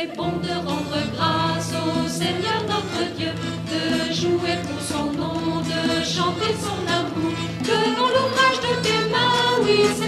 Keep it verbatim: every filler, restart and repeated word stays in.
c'est bon de rendre grâce au Seigneur notre Dieu, de jouer pour son nom, de chanter son amour, devant l'ouvrage de tes mains, oui, c'est